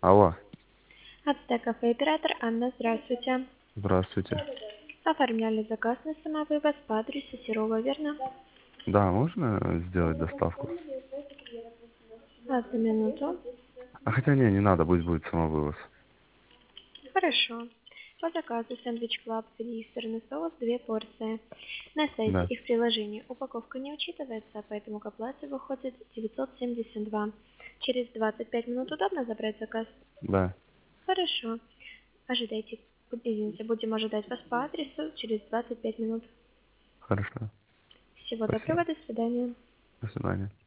Алло, Ацтек-кафе, оператор Анна, здравствуйте. здравствуйте. Оформляли заказ на самовывоз по адресу Серова, верно? Да, можно сделать доставку? Одну минуту. А хотя не надо, пусть будет самовывоз. Хорошо. По заказу сэндвич клаб фили сырный соус 2 порции. На сайте Да, их приложения упаковка не учитывается, поэтому к оплате выходит 972. Через 25 минут удобно забрать заказ? да, Хорошо. Ожидайте. Извините, будем ожидать вас по адресу через 25 минут. хорошо. Всего Спасибо. доброго, до свидания. До свидания.